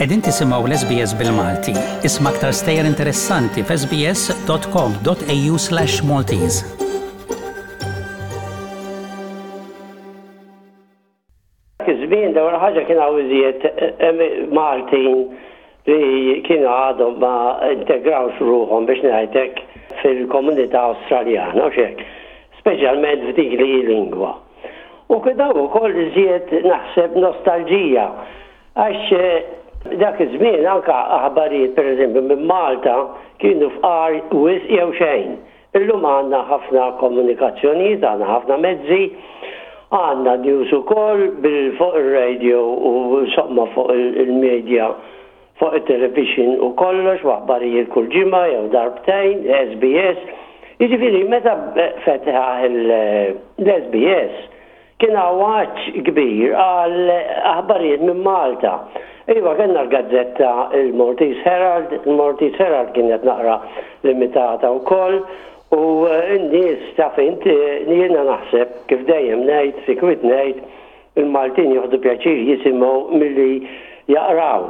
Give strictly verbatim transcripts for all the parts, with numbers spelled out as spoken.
Qegħdin tisimgħu l-S B S bil-Malti. Isma' aktar stejjer interessanti f s b s dot com dot a u slash Maltese. Żmien dawn ħaġa kien hawn iżjed Maltin li kienu għadhom ma integrawx ruħhom biex ngħidlek fil-komunità Awstraljana u x'hekk, speċjalment f'dik li lingwa. U kien hawn ukoll iżjed naħseb nostalġija għax dak iż-żmien anke aħbarijiet pereżempju minn Malta kienu fqar wisq jew xejn. Illum għandna ħafna komunikazzjonijiet, għandna ħafna mezzi, għandna news ukoll bil fuq ir-radio u somma fuq il-medja, fuq it-television u kollox, aħbarijiet kull ġimgħa jew darbtejn, S B S. Jiġifieri meta fetaħ l-S B S kien għawaċ kbir għal aħbarijiet minn Malta. Iva, kellna l-gazzetta il-Maltese Herald, il-Maltese Herald kienet naqra limitata wkoll u n-nies taf inti jiena naħseb kif dejjem ngħid, sikwit ngħid, il-Maltin jieħdu pjaċir jisimgħu milli jaqraw.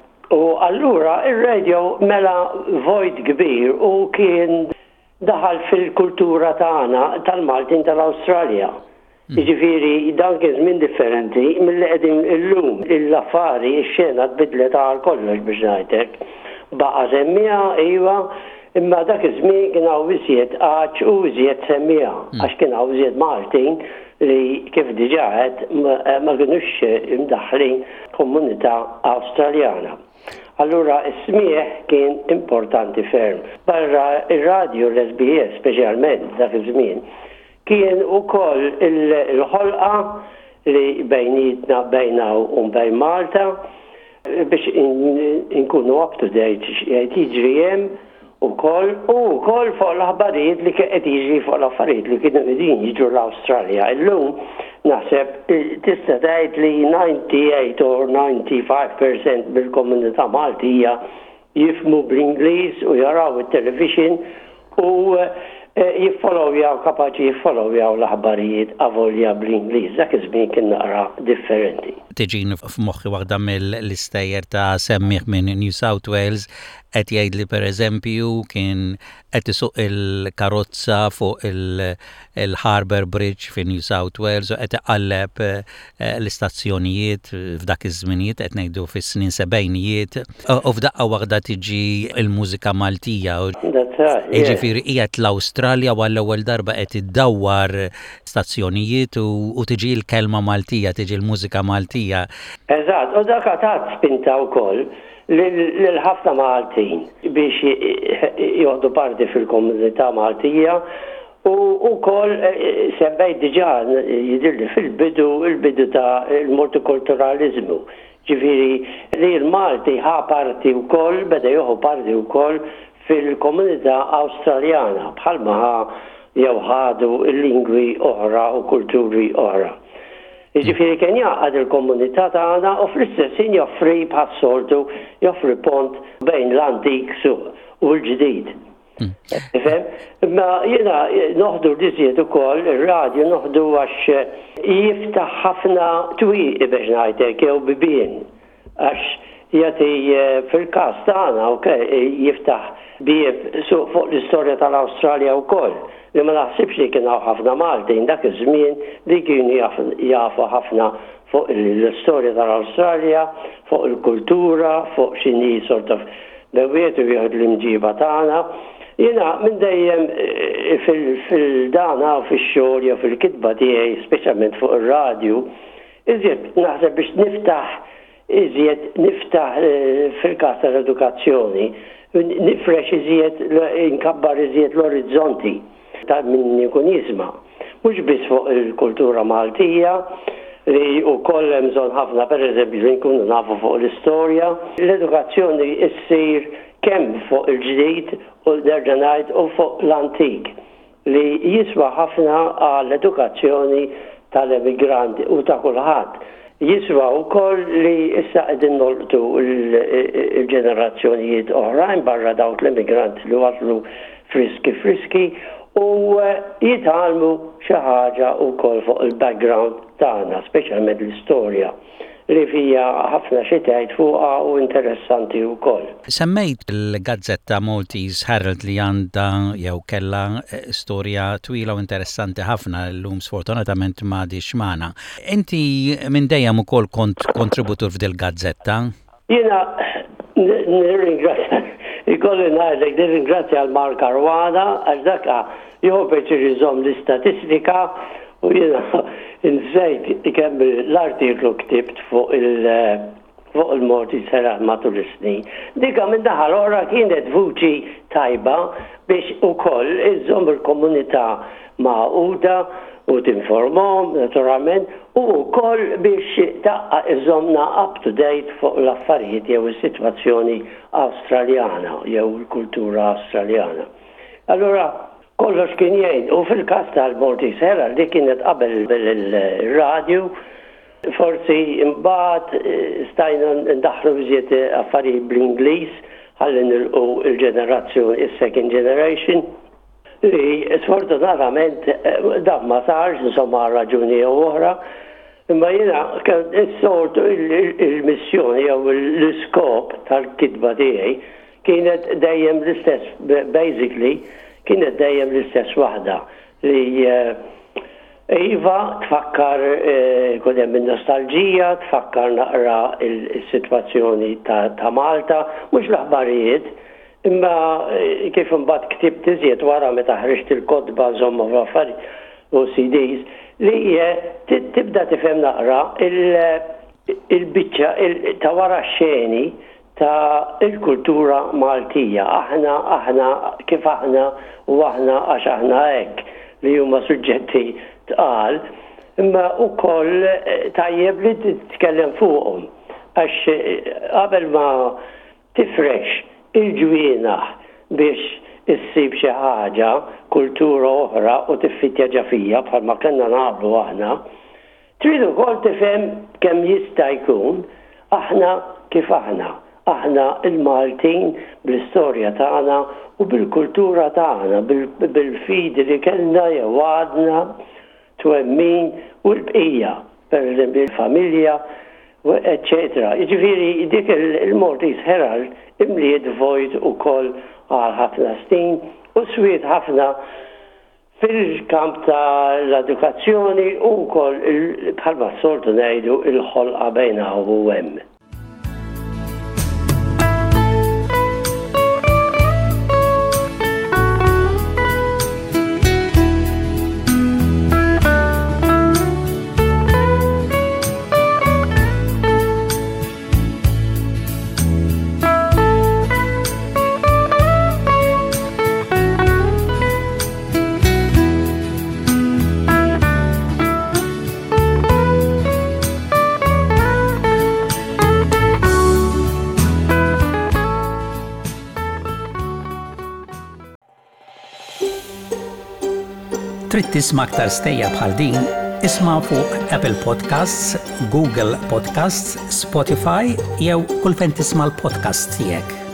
U allura ir-radio mela vojt kbir u kien daħal fil-kultura tagħna tal-Maltin tal-Awstralja. Jiġifieri dan kien żmien differenti milli qegħdin illum l-affari x-xena tbidlet għal kollox biex ngħidlek. Baqa' semmija iva, imma dak iż-żmien kien hawn iżjed qaċ u iżjed semmija għax kien hawn iżjed Maltin li kif diġà qed ma kinux imdaħħlin komunità Awstraljana. Allura s-smieħ kien importanti ferm. Barra ir-radio l-S B S speċjalment dak iż-żmien kien ukoll il-ħolqa li bejnietna bejna u bejn Malta biex inkunu up to date qed jiġri hemm ukoll u wkoll fuq l-aħbarijiet li qed jiġri fuq l-affarijiet li kienu qegħdin jiġu l-Awstralja. Illum naħseb tista' tgħid li ninety-eight or ninety-five percent bil-komunità Maltija jifhmu bl-Ingliż u jaraw it-television u jiffollowjaw, kapaċi jiffollowjaw l-aħbarijiet avolja bl-Ingliż. Dak iż-żmien kien naqra differenti. Tiġini f'moħħi waħda mill-istejjer ta' semmiħ minn New South Wales qed jgħidli pereżempju kien qed isuq il-karozza fuq il-Harbour Bridge fi New South Wales u qed iqalleb l-istazzjonijiet f'dak iż-żminijiet qed ngħidu fis-snin sebgħinijiet u f'daqqa waħda tiġi l-mużika Maltija. Jiġifieri qiegħed l-Awstralja u għall-ewwel darba qed iddawwar stazzjonijiet u tiġi l-kelma Maltija, tiġi l-mużika Maltija. Eżatt, u dak tat spinta wkoll lil ħafna Maltin biex jieħdu parti fil-komunità Maltija u wkoll semmejt diġà jidhirli fil-bidu il-bidu ta' il-multikulturalizmu. Ġifieri li l-Malti ħa parti wkoll, beda jieħu parti wkoll fil-komunità Awstraljana bħalma jew ħadu lingwi oħra u kulturi oħra. Jiġifieri kien jaqgħad il-komunità tagħna u fl-istess ħin joffri bħas-soltu joffri pont bejn l-antik u l-ġdid. Ifhem? Imma jiena noħdu l-iżjed ukoll ir-radju noħdu għax jiftaħ ħafna twieqi biex ngħidlek jew bibien għax jagħti fil-każ tagħna jiftaħ bieb fuq l-istorja tal-Awstralja wkoll. Li ma naħsibx li kien hawn ħafna Maltin dak iż-żmien li kienu jafu ħafna fuq l-istorja tal-Awstralja, fuq il-kultura, fuq x'inhi sort of bewietu jieħdu l-imġiba tagħna. Jiena minn dejjem fil-dana u fix-xogħol jew fil-kitba tiegħi, speċjalment fuq ir-radju, iżjed naħseb biex niftaħ iżjed niftaħ fil-każ tal-edukazzjoni, nifrex iżjed inkabbar iżjed l-orizzonti ta' min ikun jisma'. Mhux biss fuq il-kultura Maltija li wkoll hemm bżonn ħafna pereżempju li nkunu nafu fuq l-istorja. L-edukazzjoni ssir kemm fuq il-ġdid u nerġa' ngħid u fuq l-antik li jiswa ħafna għall-edukazzjoni tal-immigranti u ta' kulħadd. Jiswa wkoll li issa qegħdin nolqtu l-ġenerazzjonijiet oħrajn barra dawk l-immigranti li waslu friski friski u jitgħallmu xi ħaġa wkoll fuq il-background tagħna, speċjalment l-istorja li fija ħafna xi tgħid fuqha u interessanti wkoll. Semmejt il-Gazzetta Maltese Herald li għandha jew kellha storja twila u interessanti ħafna llum sfortunatament m'għadix magħna. Inti minn dejjem ukoll kont kontributur f'dil-gazzetta? Jiena nirringrazzja, ikolli ngħidlek nirringrazzja għal Mark Arwana għax dak jopet iżomm l-istatistika u jiena insejt kemm l-artiklu ktibt fuq il- fuq il-Maltese Herald matul is-snin. Dika minn daħal ora kienet vuċi tajba biex ukoll iżomm il-komunità magħquda u tinformhom naturalment u wkoll biex taqqa iżommna up to date fuq l-affarijiet jew is-sitwazzjoni Awstraljana jew il-kultura Awstraljana. Allura kollox kien jgħin u fil-każ tal-Maltese Herald li kienet qabel il-radju forsi imbagħad stajna ndaħlu bżiet affarijiet bl-Ingliż ħalli nilqu il-ġenerazzjoni is-second generation li sfortunatament dak ma sarx insomma raġuni oħra imma jiena is-sortu il-missjoni jew l-iskop tal-kitba tiegħi kienet dejjem l-istess basically kienet dejjem l-istess waħda li iva tfakkar kun hemm nostalġija, tfakkar naqra il-sitwazzjoni ta' Malta, mhux l-aħbarijiet, imma kif imbagħad ktibt iżjed wara meta ħriġt il-kodba żomma f'affarijiet u C Ds li tibda tifhem naqra il-biċċa ta' wara x-xeni ta' il-kultura Maltija. Aħna, aħna, kif aħna u aħna għax aħna hekk li huma suġġetti tqal, imma wkoll tajjeb li titkellem fuqhom għax qabel ma tifrex il-ġwienaħ biex issib xi ħaġa, kultura oħra u tiffitja ġafija bħalma kellna nagħmlu aħna, trid ukoll tifhem kemm jista' jkun aħna kif aħna. Aħna il-Maltin bl-istorja tagħna u bil-kultura tagħna, bil-fidi li kellna jew għadna twemmin u l-bqija, pereżempju l-familja, eccetera. Jiġifieri dik il-Maltese Herald imliet vojt ukoll għal ħafna snin u swiet ħafna fil-kamp tal-edukazzjoni u wkoll bħalma s-soltu ngħidu il-ħolqa bejna u hemm. Trid tisma' aktar stejja bħal din, isma' fuq Apple Podcasts, Google Podcasts, Spotify jew kull fejn tisma' l-podcast tiegħek.